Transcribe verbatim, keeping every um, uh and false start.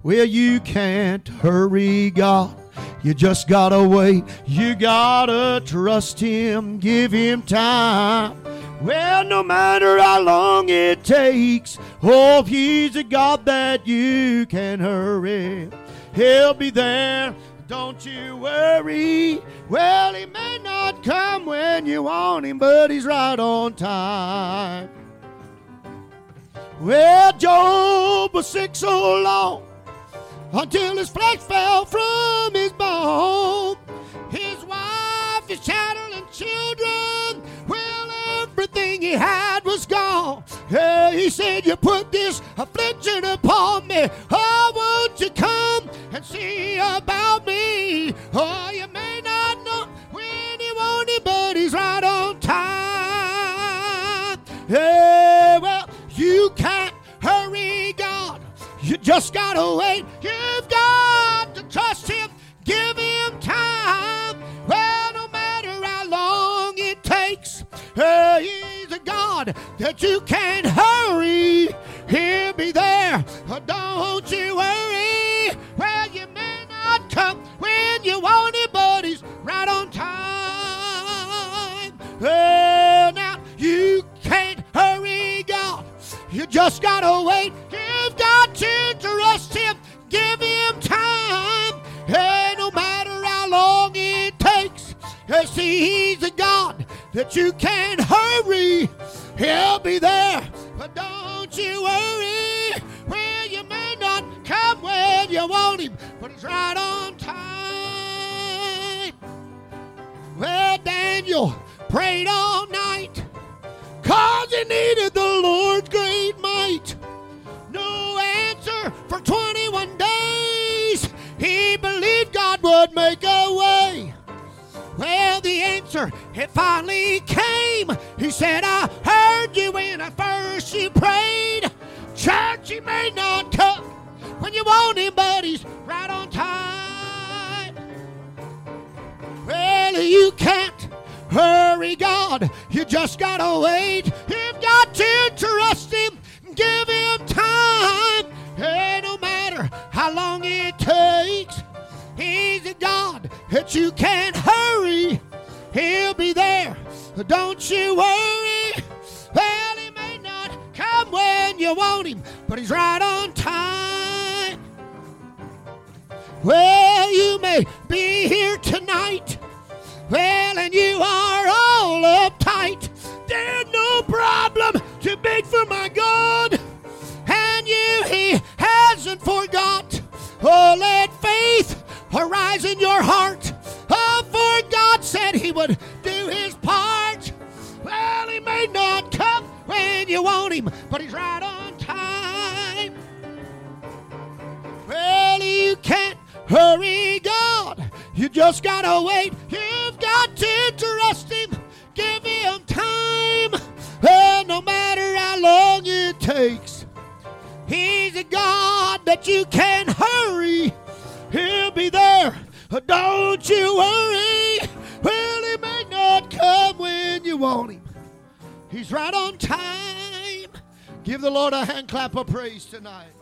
Well, you can't hurry God. You just gotta wait. You gotta trust Him. Give Him time. Well, no matter how long it takes, oh, He's a God that you can hurry. He'll be there. Don't you worry. Well, He may not come when you want Him, but He's right on time. Well, Job was sick so long until his flesh fell from his bone. His wife, his cattle, and children, well, everything he had was gone. Uh, he said, you put this affliction upon me. Oh, won't you come and see about me? Oh, you may not know when you want it, but He's right on time. Yeah, well, you can't hurry God. You just gotta wait. You've got to trust Him. Give Him time. Well, no matter how long it takes, uh, He's a God that you can't hurry. He'll be there. Uh, don't you worry. Well, you may not come when you want it, but He's right on time. Well, now you can't hurry God. You just gotta wait. You've got to trust Him. Give Him time. Hey, no matter how long it takes. You see, He's a God that you can't hurry. He'll be there. But don't you worry. Well, you may not come when you want Him, but He's right on time. Well, Daniel prayed all night, 'cause he needed the Lord's great might. No answer for twenty-one days. He believed God would make a way. Well, the answer, it finally came. He said, I heard you when at first you prayed. Church, He may not come when you want Him, but He's right on time. Well, you can't hurry God. You just gotta wait. You've got to trust Him. Give Him time. And no matter how long it takes, He's a God that you can't hurry. He'll be there. Don't you worry. Well, He may not come when you want Him, but He's right on time. Well, you may be here tonight. Well, and you are all uptight. There's no problem too big for my God. And you, He hasn't forgot. Oh, let faith arise in your heart. Oh, for God said He would do His part. Well, He may not come when you want Him, but He's right on time. Well, you can't hurry God. You just gotta wait. You've got to trust Him. Give Him time. And no matter how long it takes, He's a God that you can't hurry. He'll be there. Don't you worry. Well, He may not come when you want Him. He's right on time. Give the Lord a hand clap of praise tonight.